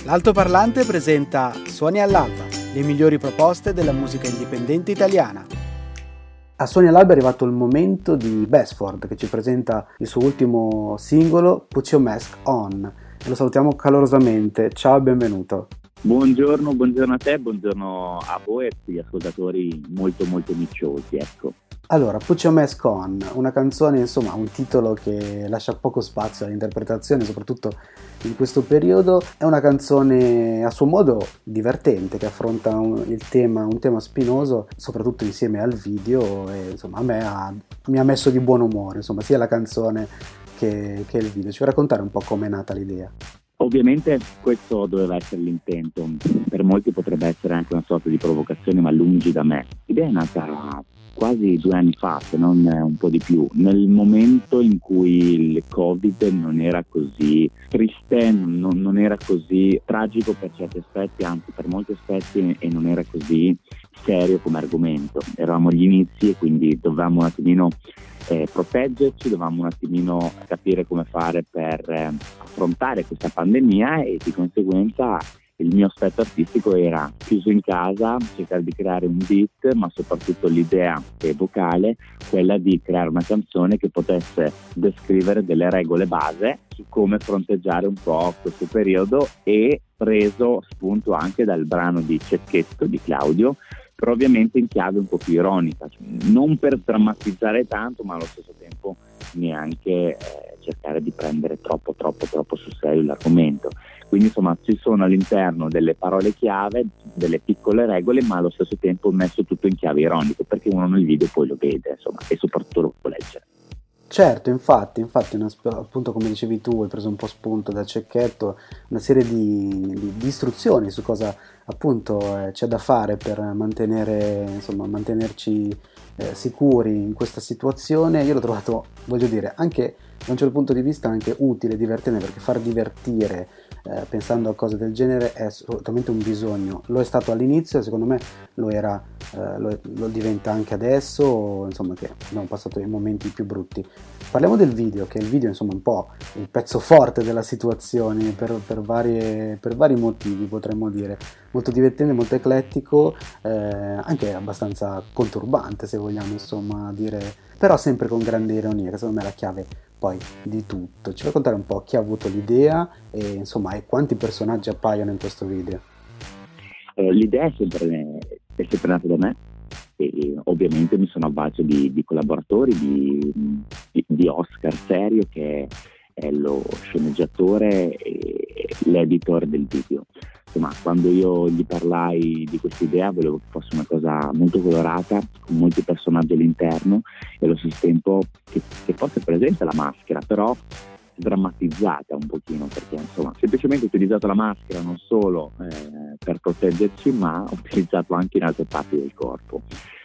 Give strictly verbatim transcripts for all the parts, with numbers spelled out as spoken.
L'Altoparlante presenta Suoni all'Alba, le migliori proposte della musica indipendente italiana. A Suoni all'Alba è arrivato il momento di Besford, che ci presenta il suo ultimo singolo, Put Your Mask On, e lo salutiamo calorosamente. Ciao e benvenuto. Buongiorno, buongiorno a te, buongiorno a voi e a tutti gli ascoltatori molto molto micciosi, ecco. Allora, Put Your Mask On, una canzone, insomma, un titolo che lascia poco spazio all'interpretazione, soprattutto in questo periodo. È una canzone a suo modo divertente, che affronta un, il tema, un tema spinoso, soprattutto insieme al video, e insomma a me ha, mi ha messo di buon umore, insomma, sia la canzone che, che il video. Ci vuoi raccontare un po' com'è nata l'idea? Ovviamente questo doveva essere l'intento, per molti potrebbe essere anche una sorta di provocazione, ma lungi da me. L'idea è nata quasi due anni fa, se non un po' di più, nel momento in cui il Covid non era così triste, non, non era così tragico per certi aspetti, anzi per molti aspetti, e non era così serio come argomento. Eravamo agli inizi e quindi dovevamo un attimino eh, proteggerci, dovevamo un attimino capire come fare per eh, affrontare questa pandemia, e di conseguenza il mio aspetto artistico era chiuso in casa, cercare di creare un beat, ma soprattutto l'idea vocale, quella di creare una canzone che potesse descrivere delle regole base su come fronteggiare un po' questo periodo, e preso spunto anche dal brano di Cecchetto di Claudio, però ovviamente in chiave un po' più ironica, non per drammatizzare tanto, ma allo stesso tempo neanche eh, cercare di prendere troppo troppo troppo sul serio l'argomento. Quindi insomma ci sono all'interno delle parole chiave, delle piccole regole, ma allo stesso tempo messo tutto in chiave ironico, perché uno nel video poi lo vede, insomma, e soprattutto lo può leggere. Certo, infatti, infatti una, appunto come dicevi tu, hai preso un po' spunto da Cecchetto, una serie di, di, di istruzioni su cosa appunto eh, c'è da fare per mantenere, insomma, mantenerci eh, sicuri in questa situazione. Io l'ho trovato, voglio dire, anche da un certo punto di vista anche utile, divertente, perché far divertire eh, pensando a cose del genere è assolutamente un bisogno. Lo è stato all'inizio, secondo me lo era, eh, lo, lo diventa anche adesso, insomma, che abbiamo passato i momenti più brutti. Parliamo del video, che il video insomma è un po' il pezzo forte della situazione per, per, varie, per vari motivi, potremmo dire. Molto divertente, molto eclettico, eh, anche abbastanza conturbante, se vogliamo insomma dire, però sempre con grande ironia, che secondo me è la chiave poi di tutto. Ci vuoi raccontare un po' chi ha avuto l'idea e insomma e quanti personaggi appaiono in questo video? Eh, l'idea è sempre, è sempre nata da me, e ovviamente mi sono avvalso di, di collaboratori, di, di, di Oscar Serio, che è lo sceneggiatore e l'editor del video. Insomma, quando io gli parlai di questa idea volevo che fosse una cosa molto colorata, con molti personaggi all'interno, e allo stesso tempo che, che fosse presente la maschera, però drammatizzata un pochino, perché insomma semplicemente ho utilizzato la maschera non solo eh, per proteggerci, ma ho utilizzato anche in altre parti del corpo.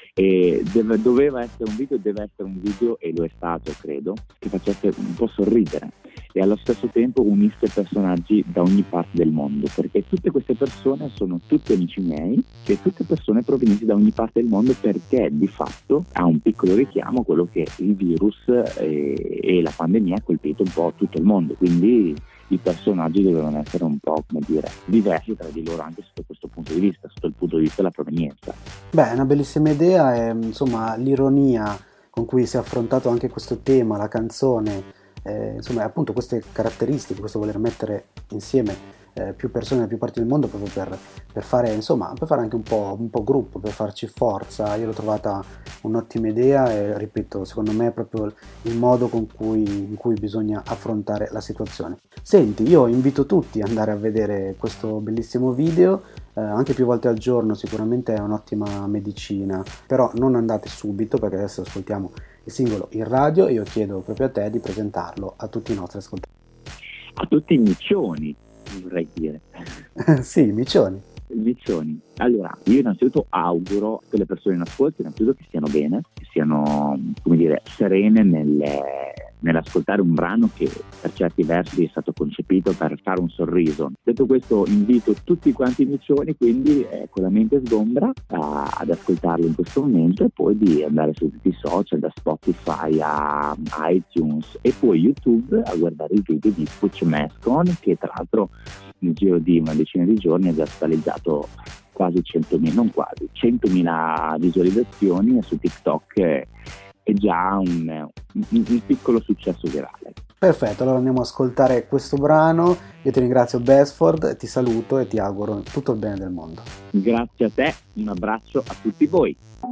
E deve, doveva essere un video, deve essere un video, e lo è stato, credo, che facesse un po' sorridere e allo stesso tempo unisse personaggi da ogni parte del mondo, perché tutte queste persone sono tutti amici miei e tutte persone provenienti da ogni parte del mondo, perché di fatto ha un piccolo richiamo a quello che il virus e, e la pandemia ha colpito un po' tutto il mondo, quindi i personaggi dovevano essere un po', come dire, diversi tra di loro anche sotto questo punto di vista, sotto il punto di vista della provenienza. Beh, è una bellissima idea, e insomma l'ironia con cui si è affrontato anche questo tema, la canzone, eh, insomma appunto queste caratteristiche, questo voler mettere insieme eh, più persone da più parti del mondo proprio per, per fare, insomma, per fare anche un po', un po' gruppo, per farci forza. Io l'ho trovata un'ottima idea e ripeto, secondo me è proprio il modo con cui, in cui bisogna affrontare la situazione. Senti, io invito tutti ad andare a vedere questo bellissimo video, eh, anche più volte al giorno sicuramente è un'ottima medicina, però non andate subito, perché adesso ascoltiamo il singolo in radio e io chiedo proprio a te di presentarlo a tutti i nostri ascoltatori. A tutti i miccioni, vorrei dire. Sì, miccioni. Miccioni. Allora, io innanzitutto auguro a tutte le persone in ascolto innanzitutto che stiano bene, che siano, come dire, serene nelle, nell'ascoltare un brano che per certi versi è stato concepito per fare un sorriso. Detto questo, invito tutti quanti i miccioni quindi eh, con la mente sgombra a, ad ascoltarlo in questo momento, e poi di andare su tutti i social, da Spotify a iTunes e poi YouTube, a guardare il video di Put Your Mask On, che tra l'altro nel giro di una decina di giorni ha già totalizzato quasi centomila, non quasi, centomila visualizzazioni, e su TikTok è, è già un, un, un piccolo successo virale. Perfetto, allora andiamo ad ascoltare questo brano. Io ti ringrazio Besford, ti saluto e ti auguro tutto il bene del mondo. Grazie a te, un abbraccio a tutti voi.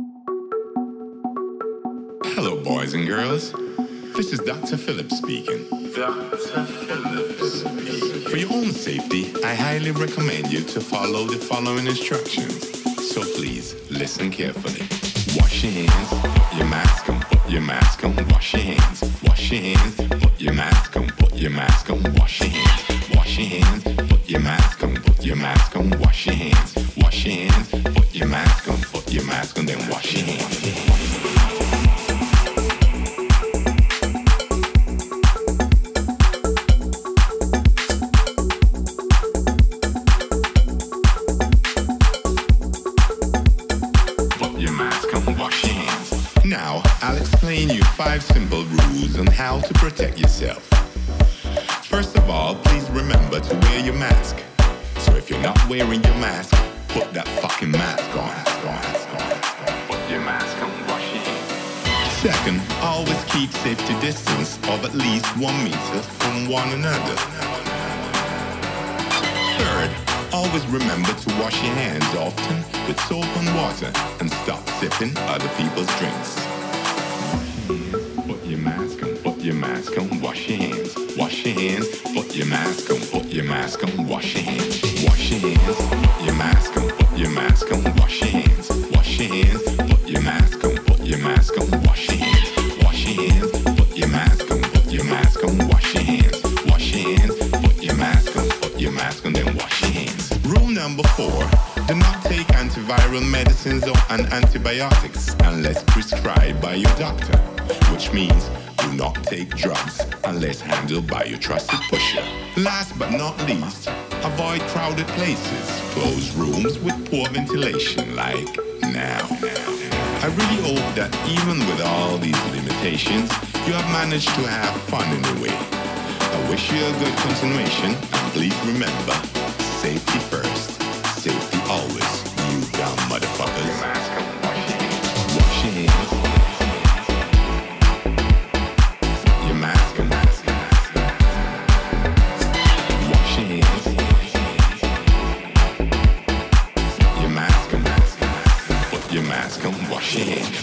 Hello boys and girls, this is Doctor Phillips speaking. Doctor Phillips speaking. For your own safety, I highly recommend you to follow the following instructions. So please, listen carefully. Wash your hands, put your mask on, put your mask on, wash your hands. Wash your hands, put your mask on, put your mask on, wash your hands. Wash your hands, put your mask on, put your mask on, wash your hands. Wash your hands, put your mask on, put your mask on, then wash your hands. Now, I'll explain you five simple rules on how to protect yourself. First of all, please remember to wear your mask. So if you're not wearing your mask, put that fucking mask on. Put your mask on, wash your hands. Second, always keep safety distance of at least one meter from one another. Third, always remember to wash your hands often with soap and water and stop sipping other people's drinks. Put your mask on, put your mask on, wash your hands. Wash your hands, put your mask on, put your mask on, wash your hands. Wash your hands, put your mask on, put your mask on, wash your hands. Wash your hands, put your mask on, put your mask on, wash your hands. Wash your hands, put your mask on, put your mask on, wash your hands. Wash your hands, put your mask on, put your mask on, then wash your hands. Rule number four, do not take antiviral medicines or and antibiotics unless prescribed by your doctor, which means do not take drugs unless handled by your trusted pusher. Last but not least, avoid crowded places, closed rooms with poor ventilation like now. I really hope that even with all these limitations, you have managed to have fun in a way. I wish you a good continuation, and please remember, safety first, safety always, you dumb motherfuckers. Wash your hands. Your mask on. Wash your hands. Your mask on. Put your mask on, wash your hands.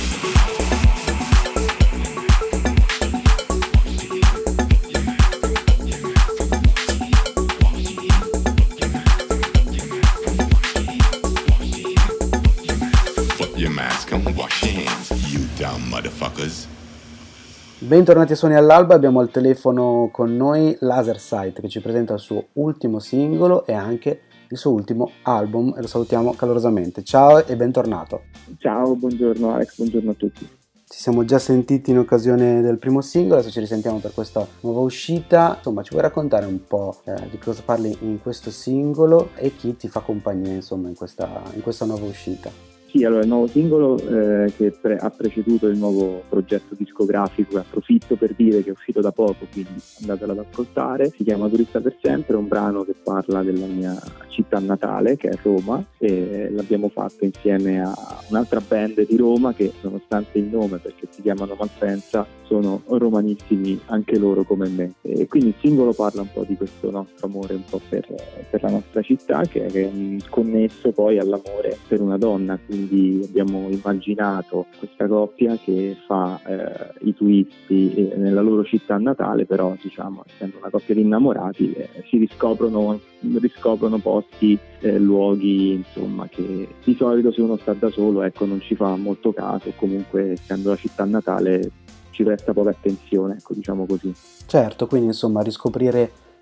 Bentornati a Suoni all'Alba, abbiamo al telefono con noi Lasersight che ci presenta il suo ultimo singolo e anche il suo ultimo album e lo salutiamo calorosamente. Ciao e bentornato. Ciao, buongiorno Alex, buongiorno a tutti. Ci siamo già sentiti in occasione del primo singolo, adesso ci risentiamo per questa nuova uscita. Insomma, ci vuoi raccontare un po' eh, di cosa parli in questo singolo e chi ti fa compagnia insomma in questa, in questa nuova uscita? Sì, allora il nuovo singolo eh, che pre- ha preceduto il nuovo progetto discografico, approfitto per dire che è uscito da poco, quindi andatelo ad ascoltare, si chiama Turista per sempre, è un brano che parla della mia città natale che è Roma, e l'abbiamo fatto insieme a un'altra band di Roma che nonostante il nome, perché si chiamano Malpensa, sono romanissimi anche loro come me, e quindi il singolo parla un po' di questo nostro amore un po' per, per la nostra città che è connesso poi all'amore per una donna, quindi abbiamo immaginato questa coppia che fa eh, i turisti eh, nella loro città natale, però diciamo essendo una coppia di innamorati eh, si riscoprono, riscoprono posti, eh, luoghi insomma che di solito se uno sta da solo ecco non ci fa molto caso, comunque essendo la città natale ci presta poca attenzione, ecco diciamo così. Certo, quindi insomma riscoprire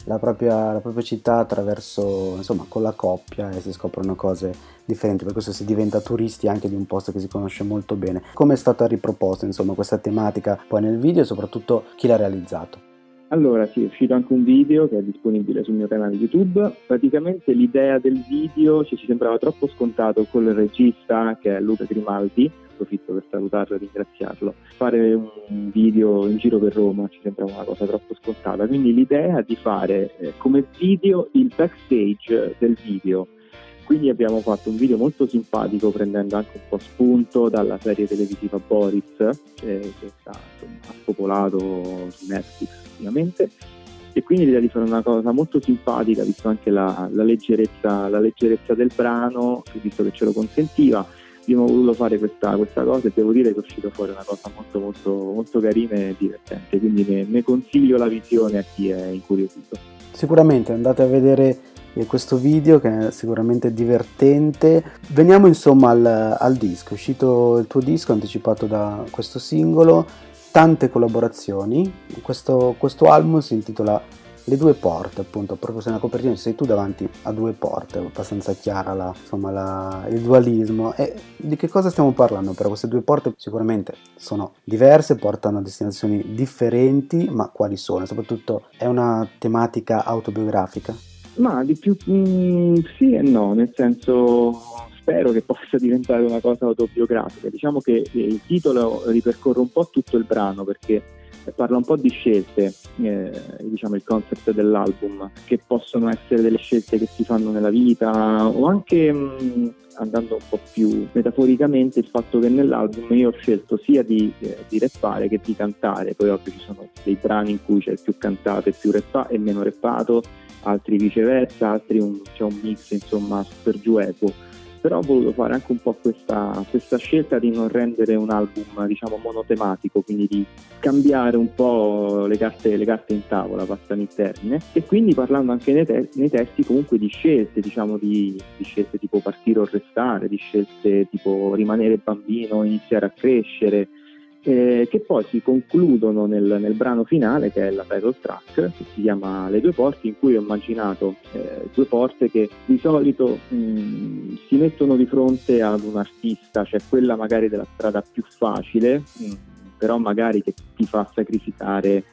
la propria, la propria città attraverso, insomma, con la coppia, e si scoprono cose differenti, per questo si diventa turisti anche di un posto che si conosce molto bene. Come è stata riproposta, insomma, questa tematica poi nel video e soprattutto chi l'ha realizzato? Allora sì, è uscito anche un video che è disponibile sul mio canale YouTube. Praticamente l'idea del video ci, ci sembrava troppo scontato col regista, che è Luca Grimaldi, approfitto per salutarlo e ringraziarlo. Fare un video in giro per Roma ci sembrava una cosa troppo scontata, quindi l'idea è di fare eh, come video il backstage del video. Quindi abbiamo fatto un video molto simpatico, prendendo anche un po' spunto dalla serie televisiva Boris, eh, che sta, insomma, ha spopolato su Netflix ultimamente, e quindi l'idea di fare una cosa molto simpatica, visto anche la, la, leggerezza, la leggerezza del brano, visto che ce lo consentiva. Abbiamo voluto fare questa, questa cosa, e devo dire che è uscita fuori una cosa molto molto molto carina e divertente, quindi ne, ne consiglio la visione a chi è incuriosito. Sicuramente andate a vedere questo video, che è sicuramente divertente. Veniamo insomma al, al disco. È uscito il tuo disco anticipato da questo singolo, tante collaborazioni. Questo, questo album si intitola Le due porte, appunto, proprio se nella copertina sei tu davanti a due porte, abbastanza chiara la, insomma, la, il dualismo. E di che cosa stiamo parlando? Per queste due porte sicuramente sono diverse, portano a destinazioni differenti, ma quali sono? Soprattutto è una tematica autobiografica? Ma di più mh, sì e no, nel senso, spero che possa diventare una cosa autobiografica. Diciamo che il titolo ripercorre un po' tutto il brano, perché parla un po' di scelte, eh, diciamo il concept dell'album, che possono essere delle scelte che si fanno nella vita, o anche mh, andando un po' più metaforicamente, il fatto che nell'album io ho scelto sia di, eh, di rappare che di cantare. Poi ovvio ci sono dei brani in cui c'è più cantato e più rappa- e meno rappato, altri viceversa, altri un, c'è un mix insomma super giù equo. Però ho voluto fare anche un po' questa, questa scelta di non rendere un album, diciamo, monotematico, quindi di cambiare un po' le carte, le carte in tavola, passano il termine, e quindi parlando anche nei, te- nei testi comunque di scelte, diciamo di, di scelte tipo partire o restare, di scelte tipo rimanere bambino o iniziare a crescere, eh, che poi si concludono nel, nel brano finale, che è la title track, che si chiama Le due porte, in cui ho immaginato eh, due porte che di solito mh, si mettono di fronte ad un artista, cioè quella magari della strada più facile, mh, però magari che ti fa sacrificare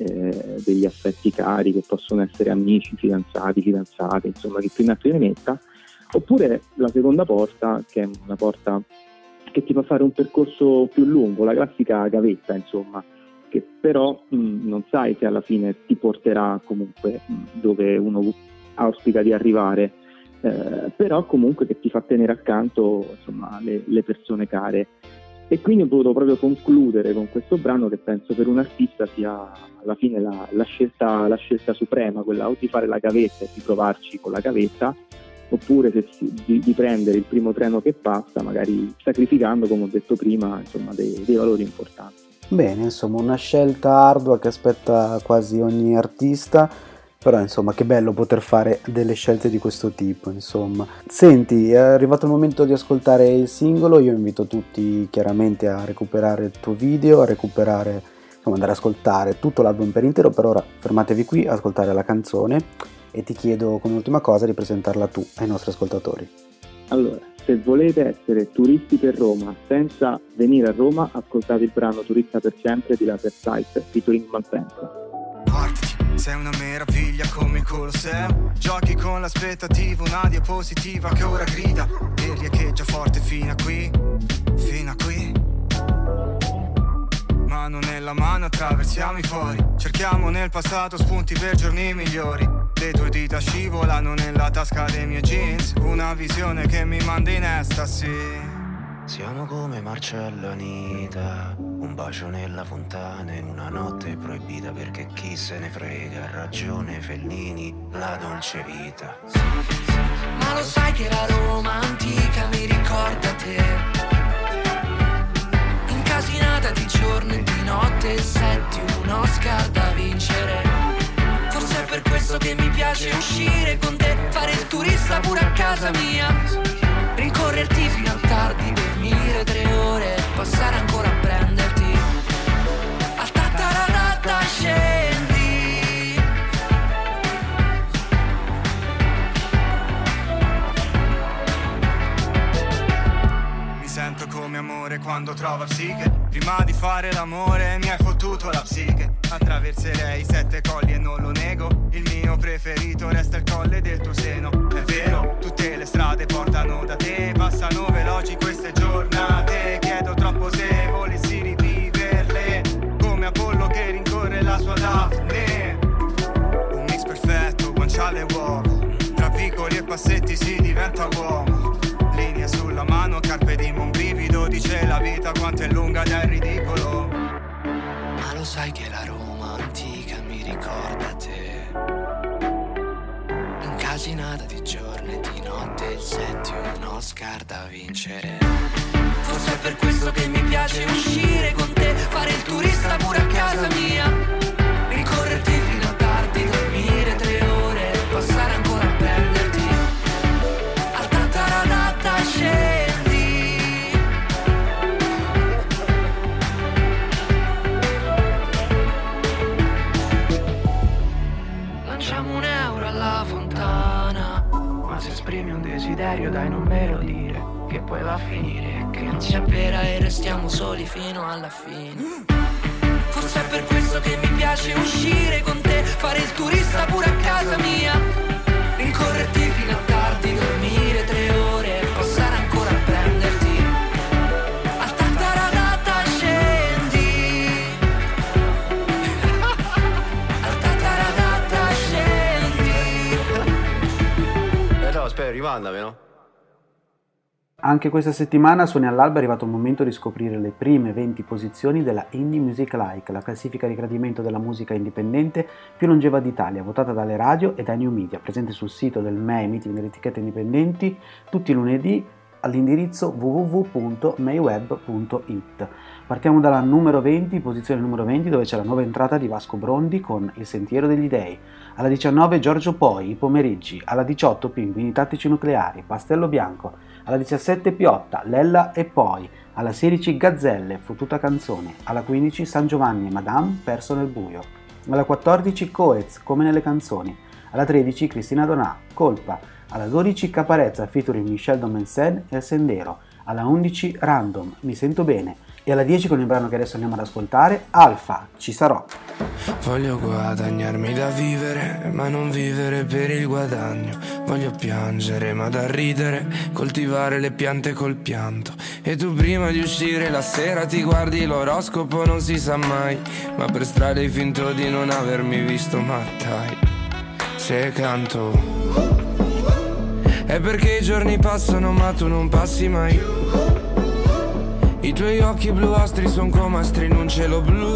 eh, degli affetti cari, che possono essere amici, fidanzati, fidanzate, insomma, che più ne ha più ne metta, oppure la seconda porta, che è una porta che ti fa fare un percorso più lungo, la classica gavetta, insomma, che però mh, non sai se alla fine ti porterà comunque mh, dove uno auspica di arrivare, eh, però comunque che ti fa tenere accanto, insomma, le, le persone care. E quindi ho voluto proprio concludere con questo brano, che penso per un artista sia alla fine la, la, scelta, la scelta suprema, quella o di fare la gavetta e di provarci con la gavetta, oppure se si, di, di prendere il primo treno che passa, magari sacrificando, come ho detto prima, insomma, dei, dei valori importanti. Bene, insomma, una scelta ardua che aspetta quasi ogni artista, però insomma che bello poter fare delle scelte di questo tipo, insomma. Senti, è arrivato il momento di ascoltare il singolo. Io invito tutti chiaramente a recuperare il tuo video, a recuperare, insomma, andare ad ascoltare tutto l'album per intero. Per ora fermatevi qui, ascoltare la canzone, e ti chiedo come ultima cosa di presentarla tu ai nostri ascoltatori. Allora, se volete essere turisti per Roma senza venire a Roma, ascoltate il brano Turista per sempre di Latersite featuring Malpensa. Guardati, sei una meraviglia come il Colosseo. Giochi con l'aspettativa, una diapositiva che ora grida e riecheggia forte fino a qui, fino a qui. Mano nella mano attraversiamo i fori, cerchiamo nel passato spunti per giorni migliori. Le tue dita scivolano nella tasca dei miei jeans, una visione che mi manda in estasi. Siamo come Marcello e Anita, un bacio nella fontana in una notte proibita, perché chi se ne frega, ha ragione Fellini, la dolce vita. Ma lo sai che la Roma antica mi ricorda te, incasinata di giorno e di notte, senti un Oscar da vincere. Forse è per questo che mi piace uscire con te, fare il turista pure a casa mia, rincorrerti fino al tardi, dormire tre ore, passare ancora a prenderti. A tattaratata scendi, quando trova psiche. Prima di fare l'amore mi hai fottuto la psiche. Attraverserei sette colli e non lo nego. Il mio preferito resta il colle del tuo seno. È vero, tutte le strade portano da te. Passano veloci queste giornate. Chiedo troppo se volessi riviverle, come Apollo che rincorre la sua Daphne. Un mix perfetto, guanciale e uovo. Tra piccoli e passetti si diventa uomo. Linee sulla mano, carpe diem, un brivido. Dice la vita quanto è lunga ed è ridicolo. Ma lo sai che la Roma antica mi ricorda te, incasinata di giorno e di notte, il settimo un Oscar da vincere. Forse è per questo che mi piace uscire con te, fare il turista pure a casa mia, rincorrerti fino a tardi, dormire tre ore, passare ancora a prenderti. Al tattaradata scendi. Lanciamo un euro alla fontana, ma se esprimi un desiderio dai non me lo dire, che poi va a finire che non sia vera e restiamo soli fino alla fine. Forse è per questo che mi piace uscire con te, fare il turista pure a casa mia, rincorrerti fino a tardi, dormire tre ore, passare ancora a prenderti. Al tattaradata scendi. Al tattaradata scendi. Eh no, aspetta, rimandami, no? Anche questa settimana a Suoni all'Alba è arrivato il momento di scoprire le prime venti posizioni della Indie Music Like, la classifica di gradimento della musica indipendente più longeva d'Italia, votata dalle radio e dai new media, presente sul sito del M E I, meeting delle etichette indipendenti, tutti i lunedì all'indirizzo w w w punto meiweb punto it. Partiamo dalla numero venti, posizione numero venti, dove c'è la nuova entrata di Vasco Brondi con Il Sentiero degli Dei. Alla diciannove Giorgio Poi, I Pomeriggi. Alla diciotto Pinguini Tattici Nucleari, Pastello Bianco. Alla diciassette Piotta, Lella e Poi. Alla sedici Gazzelle, Fottuta Canzone. Alla quindici San Giovanni e Madame, Perso nel buio. Alla quattordici Coez, Come nelle canzoni. Alla tredici Cristina Donà, Colpa. Alla dodici Caparezza featuring Michel Domensen e Sendero. Alla undici Random, Mi sento bene. E alla dieci, con il brano che adesso andiamo ad ascoltare, Alfa, Ci sarò. Voglio guadagnarmi da vivere, ma non vivere per il guadagno. Voglio piangere ma da ridere, coltivare le piante col pianto. E tu prima di uscire la sera ti guardi l'oroscopo, non si sa mai, ma per strada hai finto di non avermi visto, ma dai. Se canto è perché i giorni passano ma tu non passi mai. I tuoi occhi blu astri son come astri in un cielo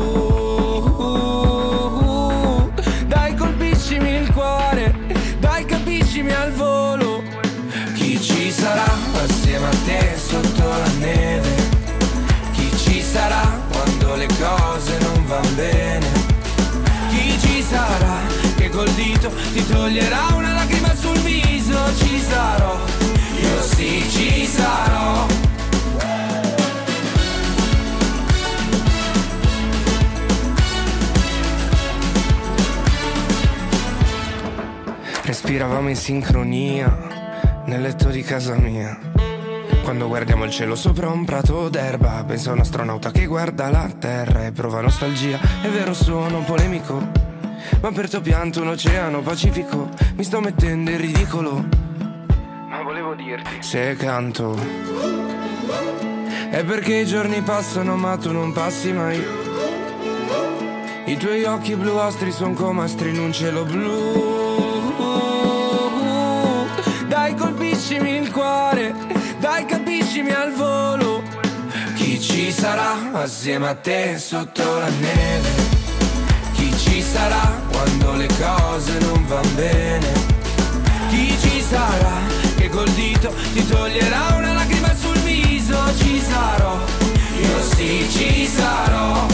blu. Dai, colpiscimi il cuore, dai, capiscimi al volo. Chi ci sarà assieme a te sotto la neve? Chi ci sarà quando le cose non vanno bene? Chi ci sarà che col dito ti toglierà una lacrima sul viso? Ci sarò, io sì ci sarò. Respiravamo in sincronia nel letto di casa mia. Quando guardiamo il cielo sopra un prato d'erba, pensa a un astronauta che guarda la terra e prova nostalgia. È vero, sono polemico, ma per tuo pianto un oceano Pacifico. Mi sto mettendo in ridicolo, ma volevo dirti, se canto è perché i giorni passano ma tu non passi mai. I tuoi occhi blu astri son come astri in un cielo blu. Dai, colpiscimi il cuore, dai, capiscimi al volo. Chi ci sarà assieme a te sotto la neve? Chi ci sarà quando le cose non vanno bene? Chi ci sarà che col dito ti toglierà una lacrima sul viso? Ci sarò, io sì ci sarò.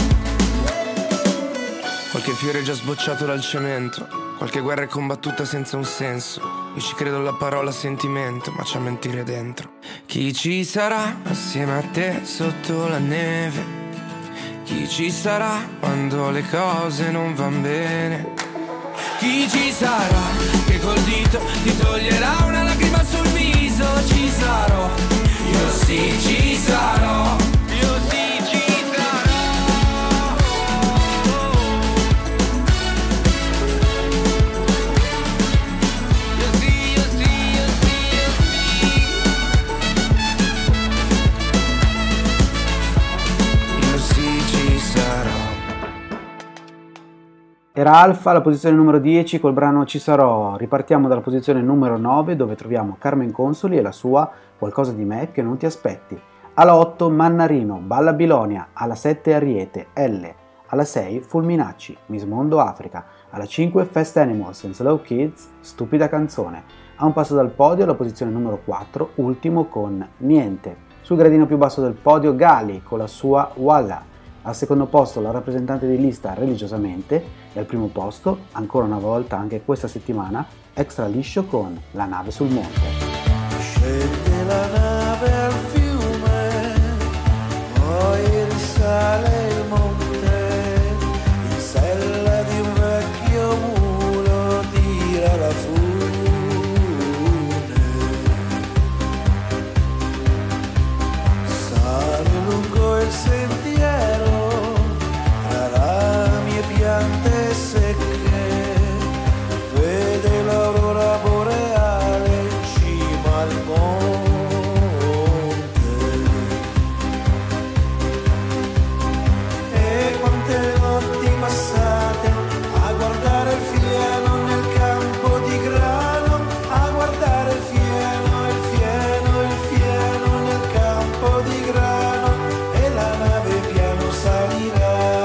Qualche fiore già sbocciato dal cemento, qualche guerra è combattuta senza un senso. Io ci credo alla parola sentimento, ma c'è mentire dentro. Chi ci sarà assieme a te sotto la neve? Chi ci sarà quando le cose non vanno bene? Chi ci sarà che col dito ti toglierà una lacrima sul viso? Ci sarò, io sì ci sarò. Io Era Alfa alla posizione numero dieci col brano Ci sarò. Ripartiamo dalla posizione numero nove dove troviamo Carmen Consoli e la sua Qualcosa di me che non ti aspetti. Alla otto Mannarino, Balla Bilonia. Alla sette Ariete, L. Alla sei Fulminacci, Miss Mondo Africa. Alla cinque Fast Animals and Slow Kids, Stupida canzone. A un passo dal podio alla posizione numero quattro, ultimo con Niente. Sul gradino più basso del podio Gali con la sua Walla. Al secondo posto la rappresentante di lista Religiosamente e al primo posto, ancora una volta anche questa settimana, Extra Liscio con La nave sul monte. Scende la nave al fiume, poi risale il monte, in sella di un vecchio mulo tira la fune, sale lungo il sentiero piante secche, vede l'aurora boreale in cima al monte. E quante notti passate a guardare il fieno nel campo di grano, a guardare il fieno, il fieno, il fieno nel campo di grano, e la nave piano salirà.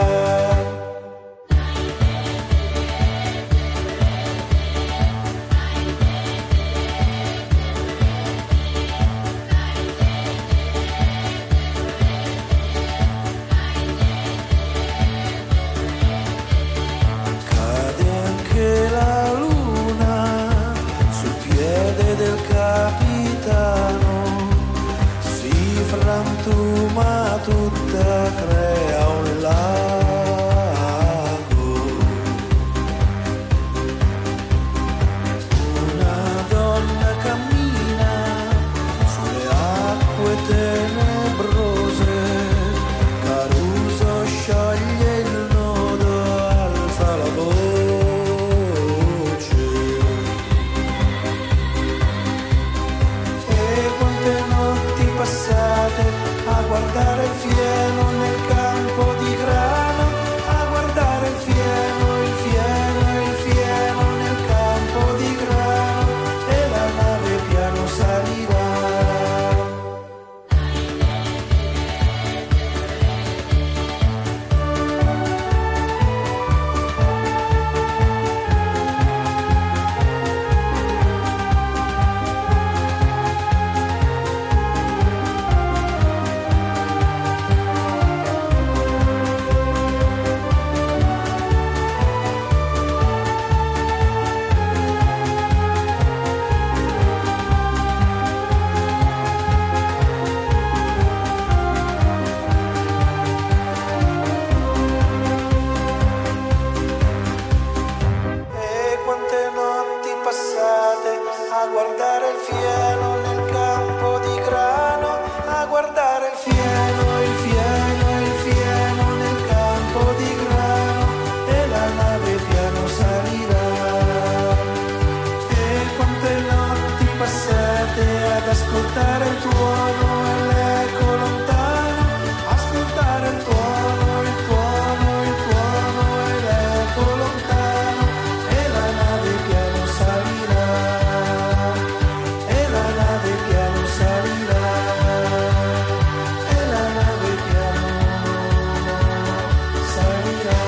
Ma tutta crea un lago, una donna cammina sulle acque tenebrose, Caruso scioglie il nodo, alza la voce. E quante notti passate a guardare il fieno nel campo di grano, a guardare il fieno, il fieno, il fieno nel campo di grano, e la nave piano salirà. Ascoltare il tuono e l'eco lontano, ascoltare il tuono, il tuono, il tuono e l'eco lontano, e la nave piano salirà, e la nave piano salirà, e la nave piano salirà.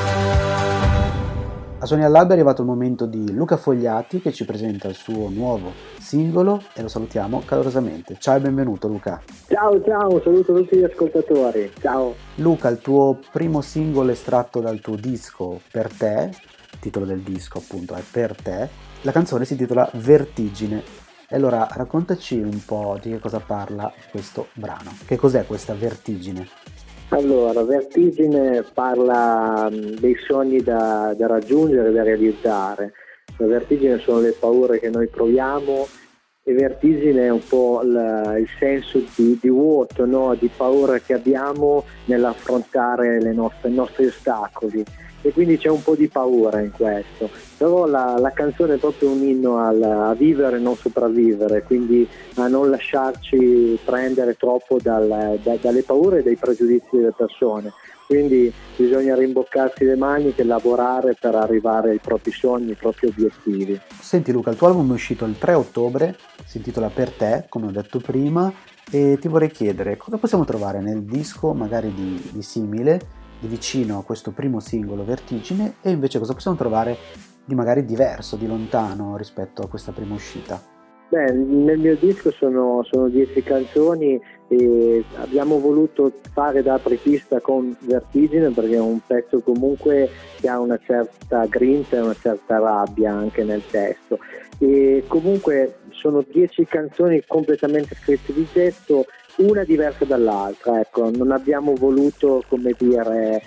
A Suoni all'Alba è arrivato il momento di Luca Fogliati che ci presenta il suo nuovo singolo e lo salutiamo calorosamente. Ciao e benvenuto Luca. Ciao ciao, saluto tutti gli ascoltatori. Ciao. Luca, il tuo primo singolo estratto dal tuo disco Per te, il titolo del disco appunto è Per te, la canzone si intitola Vertigine. E allora raccontaci un po' di che cosa parla questo brano. Che cos'è questa vertigine? Allora, Vertigine parla dei sogni da, da raggiungere, da realizzare. La vertigine sono le paure che noi proviamo e vertigine è un po' la, il senso di, di vuoto, no? Di paura che abbiamo nell'affrontare le nostre, i nostri ostacoli, e quindi c'è un po' di paura in questo. Però la, la canzone è proprio un inno al, a vivere e non sopravvivere, quindi a non lasciarci prendere troppo dal, da, dalle paure e dai pregiudizi delle persone. quindi bisogna rimboccarsi le maniche e lavorare per arrivare ai propri sogni, ai propri obiettivi. Senti Luca, il tuo album è uscito il tre ottobre, si intitola Per te, come ho detto prima, e ti vorrei chiedere cosa possiamo trovare nel disco magari di, di simile, di vicino a questo primo singolo Vertigine, e invece cosa possiamo trovare di magari diverso, di lontano rispetto a questa prima uscita? Beh, nel mio disco sono, sono dieci canzoni e abbiamo voluto fare da apripista con Vertigine perché è un pezzo comunque che ha una certa grinta e una certa rabbia anche nel testo, e comunque sono dieci canzoni completamente scritte di getto, una diversa dall'altra, ecco, non abbiamo voluto, come dire,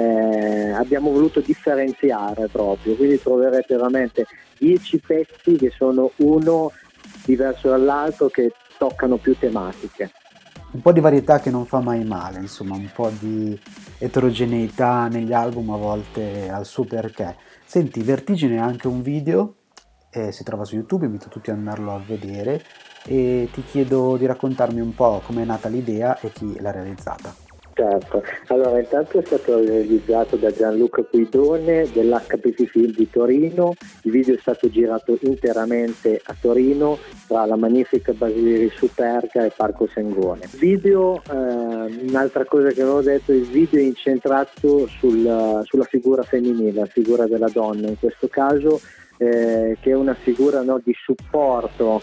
eh, abbiamo voluto differenziare proprio, quindi troverete veramente dieci pezzi che sono uno diverso dall'altro, che toccano più tematiche. Un po' di varietà che non fa mai male, insomma, un po' di eterogeneità negli album a volte al suo perché. Senti, Vertigine ha anche un video, eh, si trova su YouTube, invito tutti ad andarlo a vedere, e ti chiedo di raccontarmi un po' com'è nata l'idea e chi l'ha realizzata. Certo, allora intanto è stato realizzato da Gianluca Guidone dell'H P T Film di Torino, il video è stato girato interamente a Torino tra la magnifica Basilica Superga e Parco Sengone. Il video, eh, un'altra cosa che avevo detto, il video è incentrato sul, sulla figura femminile, la figura della donna in questo caso, Eh, che è una figura, no, di supporto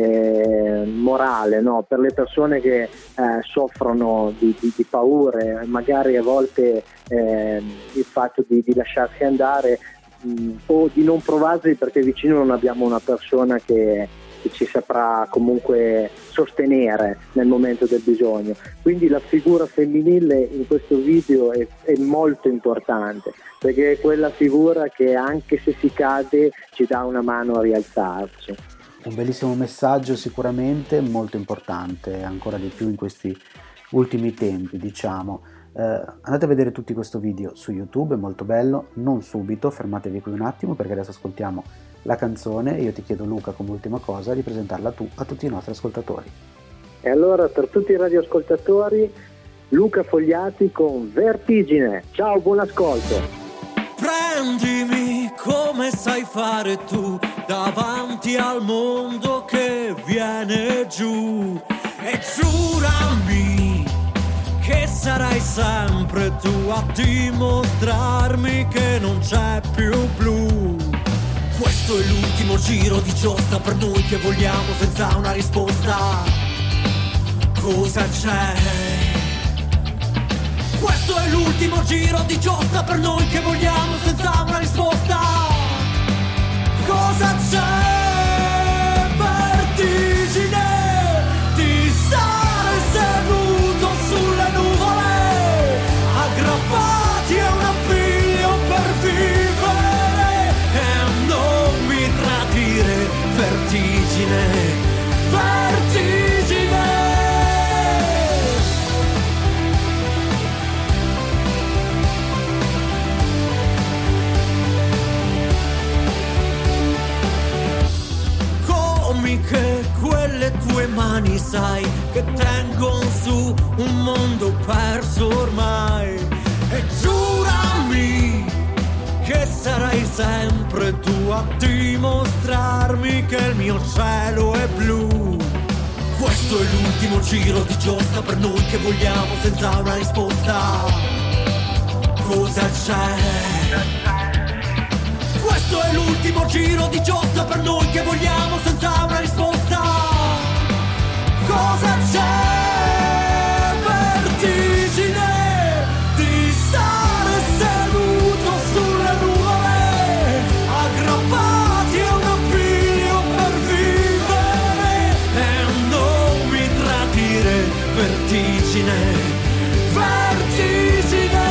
eh, morale, no, per le persone che eh, soffrono di, di, di paure, magari a volte eh, il fatto di, di lasciarsi andare mh, o di non provarsi perché vicino non abbiamo una persona che, che ci saprà comunque sostenere nel momento del bisogno. Quindi la figura femminile in questo video è, è molto importante, perché è quella figura che anche se si cade ci dà una mano a rialzarci. Un bellissimo messaggio, sicuramente molto importante, ancora di più in questi ultimi tempi, diciamo. Eh, andate a vedere tutti questo video su YouTube, è molto bello, non subito, fermatevi qui un attimo perché adesso ascoltiamo la canzone e io ti chiedo, Luca, come ultima cosa di presentarla tu a tutti i nostri ascoltatori. E allora, per tutti i radioascoltatori, Luca Fogliati con Vertigine. Ciao, buon ascolto. Prendimi come sai fare tu davanti al mondo che viene giù e giurami che sarai sempre tu a dimostrarmi che non c'è più blu. Questo è l'ultimo giro di giostra per noi che vogliamo senza una risposta. Cosa c'è? Questo è l'ultimo giro di giostra per noi che vogliamo senza una risposta. Cosa c'è? Vertigine di stare seduto sulle nuvole, aggrappati a un appiglio per vivere e non mi tradire. Vertigine, vertigine. Che quelle tue mani sai che tengono su un mondo perso ormai e giurami che sarai sempre tu a dimostrarmi che il mio cielo è blu. Questo è l'ultimo giro di giostra per noi che vogliamo senza una risposta. Cosa c'è? Questo è l'ultimo giro di giostra per noi che vogliamo senza una risposta. Cosa c'è? Vertigine di stare seduto sulle nuvole, aggrappati a un appiglio per vivere e non mi tradire. Vertigine, vertigine.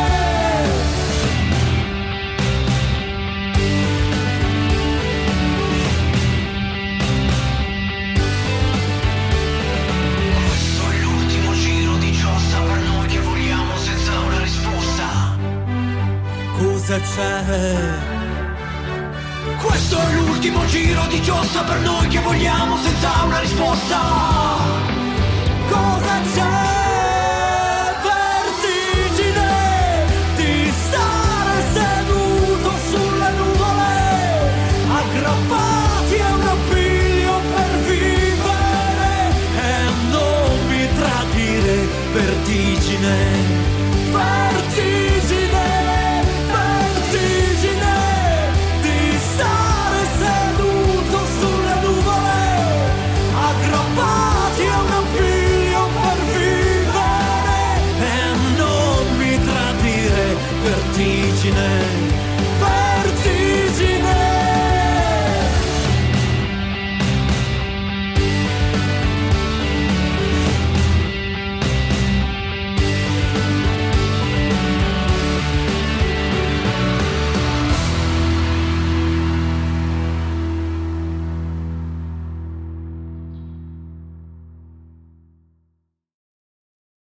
Cosa c'è? Questo è l'ultimo giro di giostra per noi che vogliamo senza una risposta. Cosa c'è?